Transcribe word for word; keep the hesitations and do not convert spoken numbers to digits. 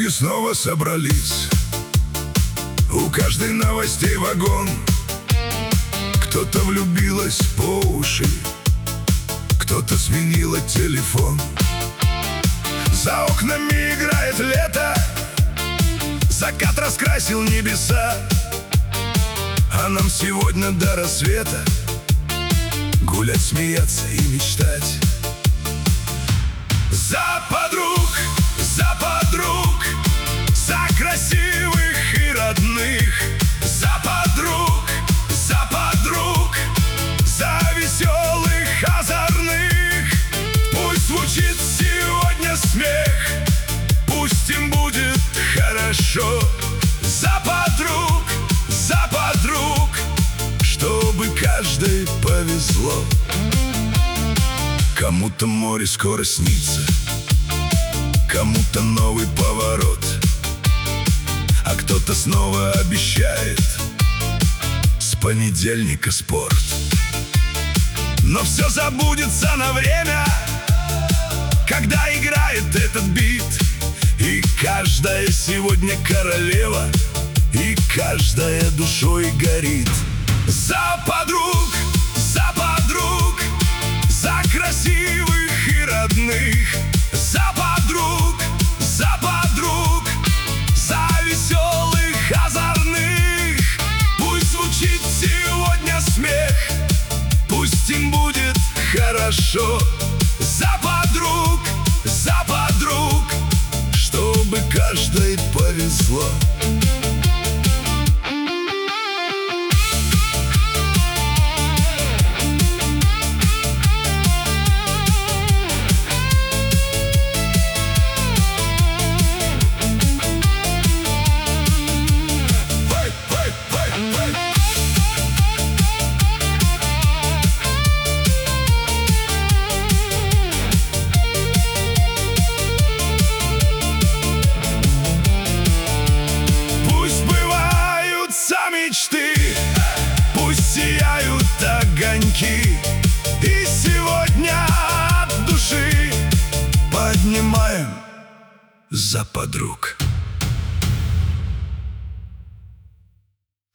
Люди снова собрались, у каждой новостей вагон. Кто-то влюбилась по уши, кто-то сменила телефон. За окнами играет лето, закат раскрасил небеса, а нам сегодня до рассвета гулять, смеяться и мечтать. За подруг, за подруг, за красивых и родных, за подруг, за подруг, за веселых, озорных. Пусть звучит сегодня смех, пусть им будет хорошо. За подруг, за подруг, чтобы каждой повезло. Кому-то море скоро снится, кому-то новый поворот, а кто-то снова обещает с понедельника спорт. Но все забудется на время, когда играет этот бит. И каждая сегодня королева, и каждая душой горит. За подруг, за подруг, за красивых и родных, за подруг, за подруг, за веселых, озорных. Пусть звучит сегодня смех, пусть им будет хорошо. За подруг, за подруг, чтобы каждой повезло. Мечты, пусть сияют огоньки, и сегодня от души поднимаем за подруг.